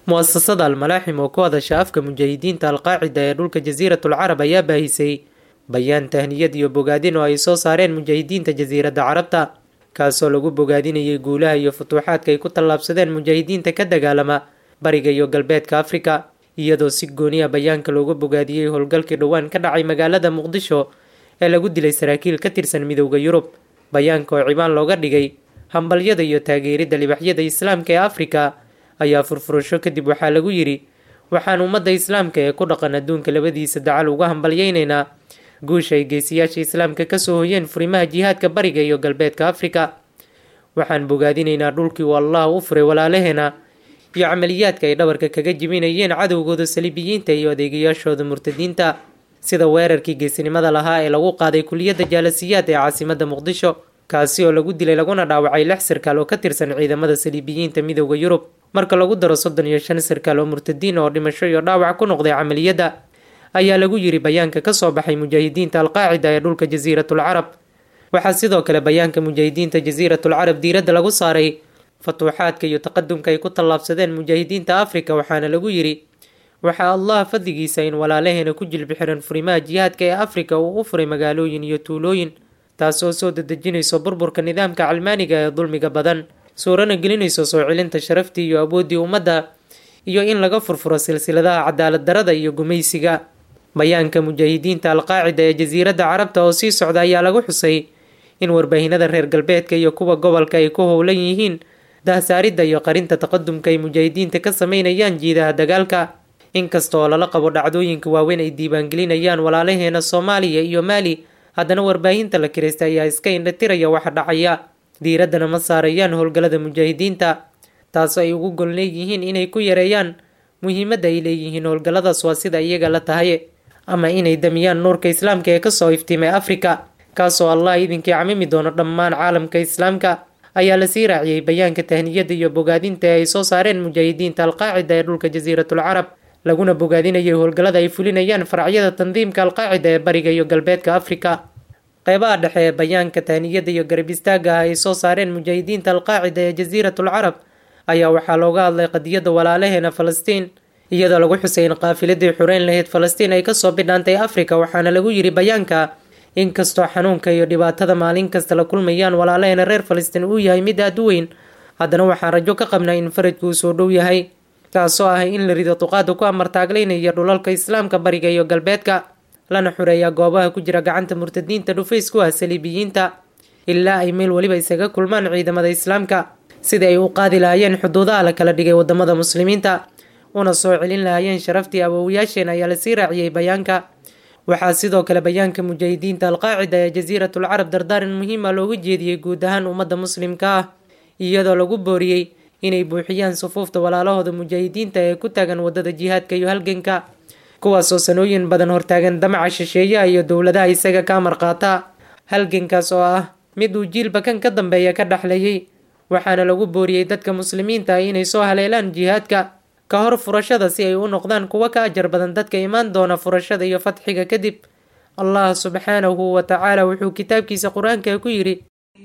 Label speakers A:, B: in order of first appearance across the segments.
A: mu'asasada Al-Malaaxim oo ku hadasha afka mujaahidiinta Al-Qaacida ee dhulka Jasiiratul Carab ayaa baahisay bayaan tahniyad iyo bogaadin oo ay soo saareen mujaahidiinta Jasiiradda Carabta, kaasoo lagu bogaadinayay guulaha iyo futuuxaadka ay ku tallaabsadeen mujaahidiinta ka dagaalama bariga iyo galbeedka Afrika, iyadoo si gooni ah bayaanka loogu bogaadiyey howlgalkii dhowaan ka dhacay magaalada Muqdisho ee lagu dilay saraakiil ka tirsan Midowga Yurub. Bayaanka oo ciwaan looga dhigay hambalyada iyo taageeridda libaxyada Islaamka ee Afrika ayaa furfurasho kadib waxaa lagu yiri: waxaan ummadda Islaamka ee ku dhaqan adduunka labadiisa dacal uga hambalyaynaynaa guusha ay geesiyaasha Islaamka ka soo hoyeen furimaha jihaadka bariga iyo galbeedka Afrika. waxaan bogaadinaynaa dhulkii uu Allah u furay walaalaheena iyo camaliyaadka ay dhabarka kaga jibinayeen cadowgooda saliibiyiinta iyo adeegayaashooda murtadiinta, sida weerarkii geesinimada lahaa ee lagu qaaday kuliyadda jaalasiyaad ee caasimadda Muqdisho, kaasi oo lagu dilay laguna dhaawacay 6 sarkaal oo ka tirsan ciidamada saliibiyiinta Midowga Yurub, marka lagu daro 35 sarkaal oo murtadiin oo dhimasho iyo dhaawac ku noqday camaliyadda, ayaa lagu yiri bayaanka ka soo baxay mujaahidiinta Al-Qaacida ee dhulka Jasiiratul Carab. waxaa sidoo kale bayaanka mujaahidiinta Jasiiratul Carab diiradda lagu saaray futuuxaadka iyo taqadumka ay ku tallaabsadeen mujaahidiinta Afrika, waxaana lagu yiri: waxaa Allah fadligiisa in walaalaheena ku jilbi xiran furimaha jihaadka ee Afrika uu u furay magaalooyin iyo tuulooyin, taasoo soo dedejinayso burburka nidaamka calmaaniga ee dulmiga badan, suurana gelinayso soo celinta sharaftii iyo awooddii ummadda, iyo in laga furfuro silsiladaha cadaalad darada iyo gumaysiga. bayaanka mujaahidiinta Al-Qaacida ee Jasiiradda Carabta oo sii socda ayaa lagu xusay in warbaahinada reer galbeedka iyo kuwa gobolka ay ku howlan yihiin dahsaaridda iyo qarinta taqadumka ay mujaahidiinta ka sameynayaan jiidaha dagaalka, inkasta oo lala qabo dhacdooyinka waaweyn ay diiwaangelinayaan walaalaheena Soomaaliya iyo Maali, haddana warbaahinta la kiraysta ayaa iska indhatiraya waxa dhacaya, diiraddana ma saarayaan howlgallada mujaahidiinta, taasoo ay ugu gol leeyihiin inay ku yareeyaan muhiimadda ay leeyihiin howlgalladaas waa sida iyaga la tahay, ama inay damiyaan nuurka Islaamka ee kasoo iftiimay Afrika, kaasoo Allah idinkii camimi doono dhammaan caalamka Islaamka, ayaa la sii raaciyay bayaanka tahniyadda iyo bogaadinta ee ay soo saareen mujaahidiinta Al-Qaacida ee dhulka Jasiiratul Carab, laguna bogaadinayay howlgallada ay fulinayaan faracyada tandiimka Al-Qaacida ee bariga iyo galbeedka Afrika. qeybaha dhexe ee bayaanka tahniyadda iyo garab istaagga ay soo saareen mujaahidiinta Al-Qaacida ee Jasiiratul Carab ayaa waxaa looga hadlay qadiyadda walaalaheena Falastiin, iyadoo lagu xusay in qaafiladii xureyn lahayd Falastiin ay kasoo bidhaantay Afrika, waxaana lagu yiri bayaanka: inkastoo xanuunka iyo dhibaatada maalin kasta la kulmayaan walaalaheena reer Falastiin uu yahay mid aad u weyn, haddana waxaan rajo ka qabnaa in farajku uu soo dhow yahay, taasoo ah in la rido duqaada ku amartaaglaynaya dhulalka Islaamka bariga iyo galbeedka, lana xureeyaa goobaha ku jira gacanta murtadiinta dhufays ku ah saliibiyiinta, ilaa ay meel waliba isaga kulmaan ciidamada Islaamka, sida ay u qaadi lahaayeen xuduudaha la kala dhigay wadamada muslimiinta, una soo celin lahaayeen sharaftii awoowayaasheen, ayaa lasii raaciyay bayaanka. waxaa sidoo kale bayaanka mujaahidiinta Al-Qaacida ee Jasiiratul Carab dardaaran muhiim ah looga jeediyey guud ahaan ummadda muslimka ah, iyadoo lagu booriyey inay buuxiyaan sufuufta walaalahooda mujaahidiinta ee ku taagan wadada jihaadka iyo halganka, kuwaasoo sanooyin badan hortaagan damaca shisheeyaha iyo dowladaha isaga ka amar qaata, halgankaas oo ah mid uu jiilba kan ka dambeeya ka dhaxlayay. waxaana lagu booriyey dadka muslimiinta ah inay soo haleelaan jihaadka ka hor furashada si ay u noqdaan kuwa ka ajar badan dadka imaan doona furashada iyo fatxiga kadib. Allah subxaanahu wa tacaala wuxuu kitaabkiisa qur-aanka ku yiri: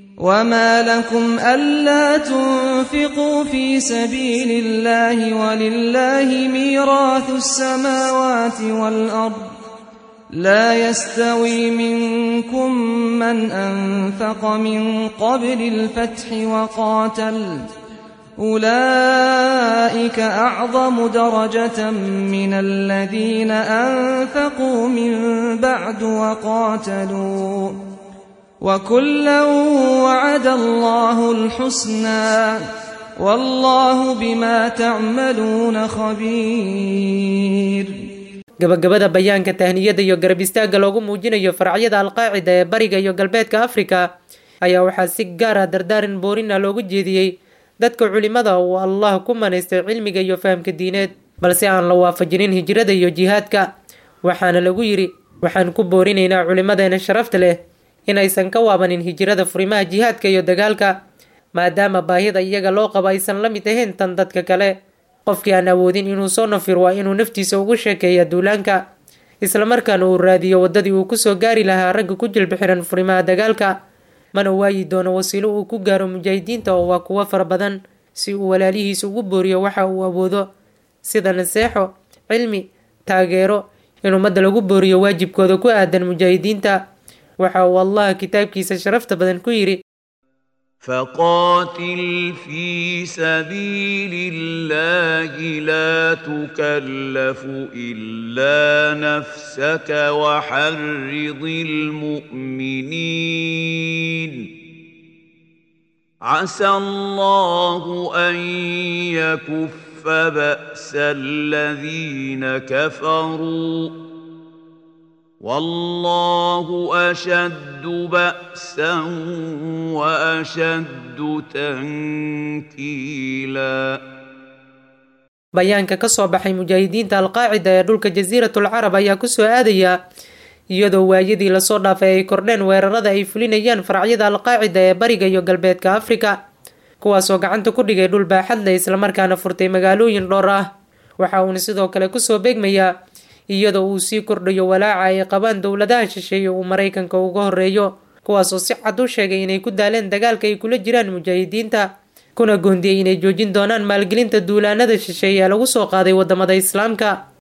B: وما لكم ألا تنفقوا في سبيل الله ولله ميراث السماوات والأرض لا يستوي منكم من أنفق من قبل الفتح وقاتل أولئك أعظم درجة من الذين أنفقوا من بعد وقاتلوا وكلا وعد الله الحسنى والله بما تعملون خبير.
A: gabagabada bayaanka tahniyadda iyo garab istaagga loogu muujinayo faracyada Al-Qaacida ee bariga iyo galbeedka Afrika ayaa waxaa si gaar ah dardaaran boorina loogu jeediyey dadka culimada oo Allah ku manaystay cilmiga iyo fahamka diineed, balse aan la waafajinin hijrada iyo jihaadka. waxaana lagu yiri: waxaan ku boorinaynaa culimadeena sharafta leh inaysan ka waabanin hijrada furimaha jihaadka iyo dagaalka, maadaama baahida iyaga loo qabo aysan la mid ahayn tan dadka kale. qofkii aan awoodin inuu soo nafir waa inuu naftiisa ugu sheekeeya duulaanka, isla markaana uu raadiyo wadadii uu kusoo gaari lahaa ragga ku jilbi xiran furimaha dagaalka, mana waayi doono wasiilo uu ku gaaro mujaahidiinta oo waa kuwa fara badan, si uu walaalihiisa ugu booriyo waxa uu awoodo, sida naseexo, cilmi, taageero, in ummadda lagu booriyo waajibkooda ku aadan mujaahidiinta. waxa uu Allah kitaabkiisa sharafta badan ku yiri:
C: فقاتل في سبيل الله لا تكلف إلا نفسك وحرض المؤمنين عسى الله أن يكف بأس الذين كفروا والله أشد بأسا وأشد تنكيلا.
A: bayaanka ka soo baxay mujaahidiinta alqaacida ee dhulka jasiiratul carab ayaa ku soo aadaya iyadoo waayadii lasoo dhaafay ay kordheen weerarada ay fulinayaan faracyada alqaacida ee bariga iyo galbeedka Afrika, kuwaasoo gacanta ku dhigay dhul baaxad leh isla markaana furtay magaalooyin dhowr ah. waxa uuna sidoo kale kusoo beegmayaa iyadoo uu sii kordhayo walaaca ay qabaan dowladaha shisheeye uu Mareykanka uga horeeyo, kuwaasoo si cad u sheegay inay ku daaleen dagaalka ay kula jiraan mujaahidiinta, kuna goondiyey inay joojin doonaan maalgelinta duulaanada shisheeye ee lagu soo qaaday wadamada Islaamka.